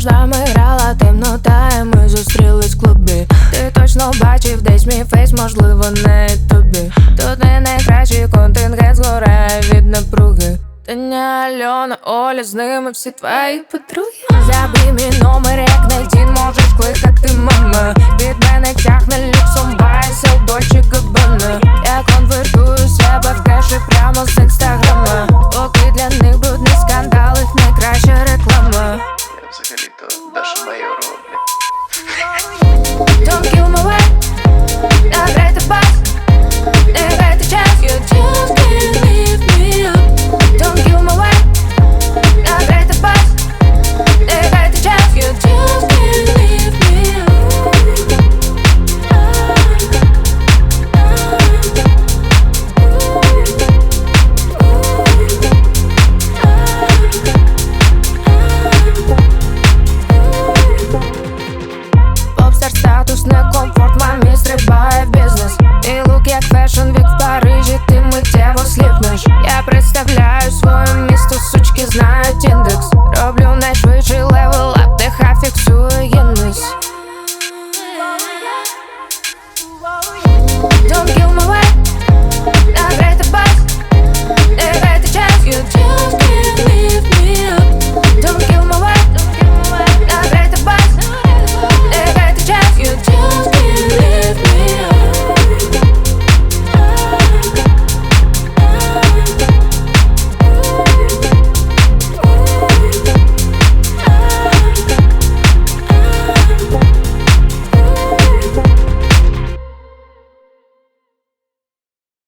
Між нами грала темнота, і ми зустрілись в клубі. Ти точно бачив десь мій фейс, можливо, не тобі. Тут не найкращий контингент згорає від напруги. Таня, Альона, Оля, з ними всі твої подруги. Забій мій номер, як Найтін, можеш кликати мама. Від мене тягне люксом, байсел, Дольче Габбана. Я конвертую себе в кеші прямо з інстаграма. Поки для них брудний скандал, їх найкраща реклама. Я взагалі-то Даша Майорова, блядь. Don't kill my way, награйте бас, не грайте час. You just can't leave me up. Don't kill my way, награйте бас, не грайте час. You just can't leave me Попстар статус, не комфорт, мамі стрибає в бізнес. І лук як фешн вік в Парижі.